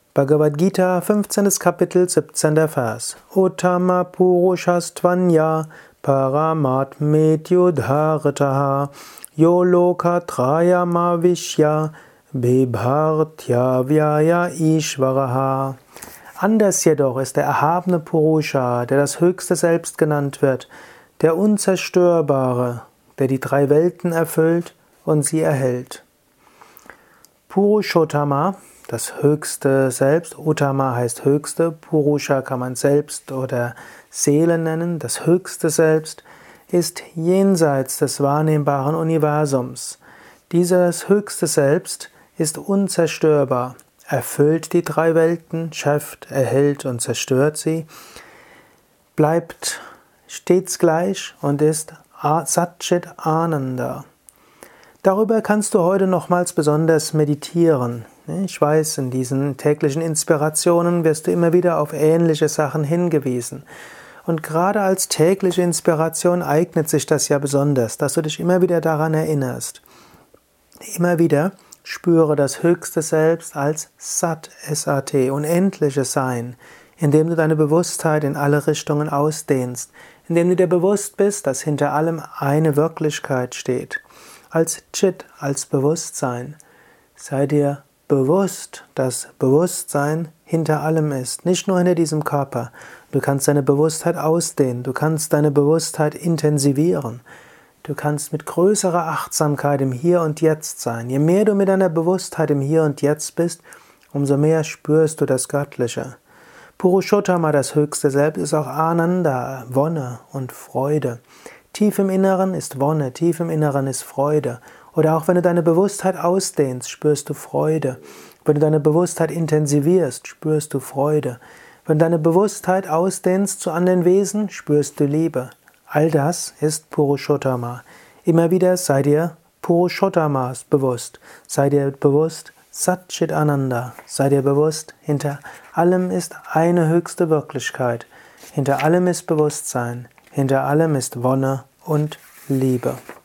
Bhagavad Gita, 15. Kapitel, 17. Vers. Uttama Purushastvanya Paramatmetyudharataha Yo Lokatrayamavishya Bibhartya Vyaya Ishvaraha. Anders jedoch ist der erhabene Purusha, der das höchste Selbst genannt wird, der Unzerstörbare, der die drei Welten erfüllt und sie erhält. Purushottama, das höchste Selbst, Uttama heißt höchste, Purusha kann man Selbst oder Seele nennen, das höchste Selbst ist jenseits des wahrnehmbaren Universums. Dieses höchste Selbst ist unzerstörbar, erfüllt die drei Welten, schafft, erhält und zerstört sie, bleibt stets gleich und ist Satchit Ananda. Darüber kannst du heute nochmals besonders meditieren. Ich weiß, in diesen täglichen Inspirationen wirst du immer wieder auf ähnliche Sachen hingewiesen. Und gerade als tägliche Inspiration eignet sich das ja besonders, dass du dich immer wieder daran erinnerst. Immer wieder spüre das höchste Selbst als Sat, S-A-T, unendliches Sein, indem du deine Bewusstheit in alle Richtungen ausdehnst, indem du dir bewusst bist, dass hinter allem eine Wirklichkeit steht. Als Chit, als Bewusstsein. Sei dir bewusst, dass Bewusstsein hinter allem ist, nicht nur hinter diesem Körper. Du kannst deine Bewusstheit ausdehnen, du kannst deine Bewusstheit intensivieren. Du kannst mit größerer Achtsamkeit im Hier und Jetzt sein. Je mehr du mit deiner Bewusstheit im Hier und Jetzt bist, umso mehr spürst du das Göttliche. Purushottama, das höchste Selbst, ist auch Ananda, Wonne und Freude. Tief im Inneren ist Wonne, tief im Inneren ist Freude. Oder auch wenn du deine Bewusstheit ausdehnst, spürst du Freude. Wenn du deine Bewusstheit intensivierst, spürst du Freude. Wenn du deine Bewusstheit ausdehnst zu anderen Wesen, spürst du Liebe. All das ist Purushottama. Immer wieder sei dir Purushottamas bewusst. Sei dir bewusst Satchit Ananda. Sei dir bewusst, hinter allem ist eine höchste Wirklichkeit. Hinter allem ist Bewusstsein. Hinter allem ist Wonne und Liebe.